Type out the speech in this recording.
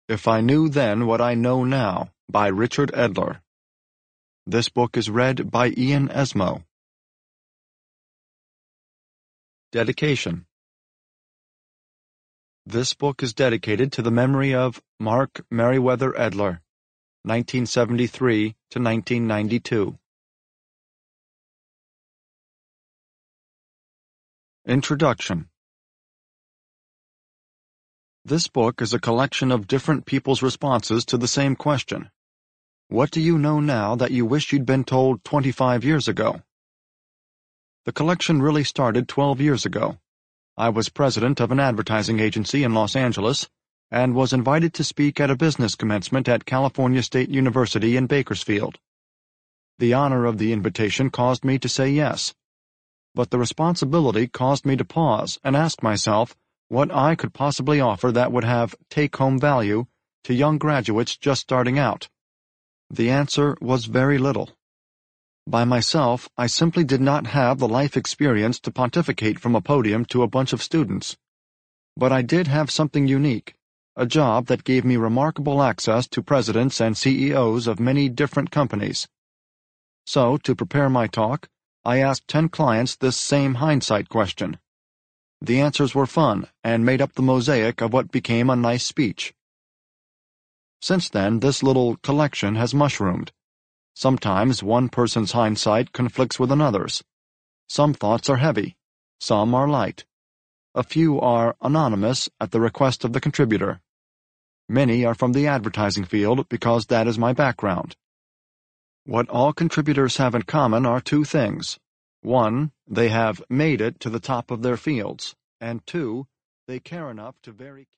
If I Knew Then What I Know Now by Richard Edler. This book is read by Ian Esmo. Dedication. This book is dedicated to the memory of Mark Meriwether Edler, 1973 to 1992. Introduction. This book is a collection of different people's responses to the same question. What do you know now that you wish you'd been told 25 years ago? The collection really started 12 years ago. I was president of an advertising agency in Los Angeles and was invited to speak at a business commencement at California State University in Bakersfield. The honor of the invitation caused me to say yes, but the responsibility caused me to pause and ask myself what I could possibly offer that would have take-home value to young graduates just starting out. The answer was very little. By myself, I simply did not have the life experience to pontificate from a podium to a bunch of students. But I did have something unique, a job that gave me remarkable access to presidents and CEOs of many different companies. So, to prepare my talk, I asked 10 clients this same hindsight question. The answers were fun and made up the mosaic of what became a nice speech. Since then, this little collection has mushroomed. Sometimes one person's hindsight conflicts with another's. Some thoughts are heavy, some are light. A few are anonymous at the request of the contributor. Many are from the advertising field because that is my background. What all contributors have in common are two things. 1, they have made it to the top of their fields, and 2, they care enough to vary